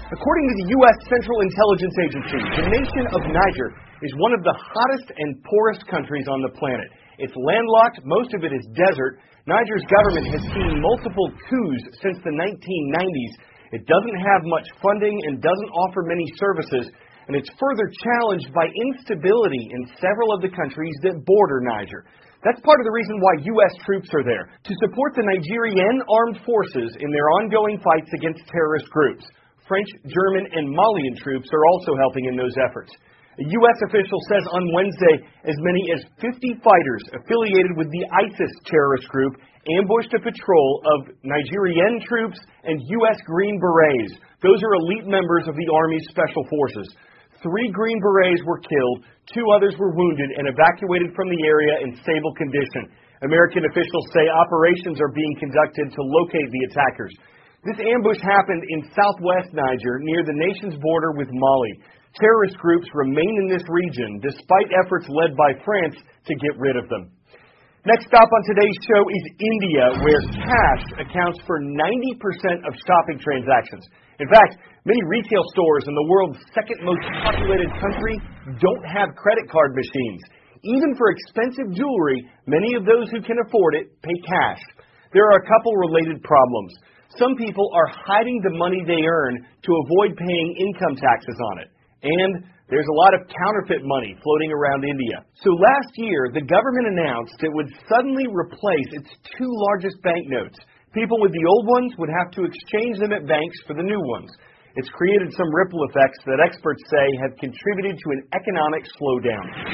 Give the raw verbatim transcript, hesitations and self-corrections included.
According to the U S Central Intelligence Agency, the nation of Niger is one of the hottest and poorest countries on the planet. It's landlocked, most of it is desert. Niger's government has seen multiple coups since the nineteen nineties. It doesn't have much funding and doesn't offer many services, and it's further challenged by instability in several of the countries that border Niger. That's part of the reason why U S troops are there, to support the Nigerian armed forces in their ongoing fights against terrorist groups. French, German, and Malian troops are also helping in those efforts. A U S official says on Wednesday as many as fifty fighters affiliated with the ISIS terrorist group ambushed a patrol of Nigerian troops and U S Green Berets. Those are elite members of the Army's Special Forces. Three Green Berets were killed, two others were wounded and evacuated from the area in stable condition. American officials say operations are being conducted to locate the attackers. This ambush happened in southwest Niger, near the nation's border with Mali. Terrorist groups remain in this region, despite efforts led by France to get rid of them. Next stop on today's show is India, where cash accounts for ninety percent of shopping transactions. In fact, many retail stores in the world's second most populated country don't have credit card machines. Even for expensive jewelry, many of those who can afford it pay cash. There are a couple related problems. Some people are hiding the money they earn to avoid paying income taxes on it. And there's a lot of counterfeit money floating around India. So last year, the government announced it would suddenly replace its two largest banknotes. People with the old ones would have to exchange them at banks for the new ones. It's created some ripple effects that experts say have contributed to an economic slowdown.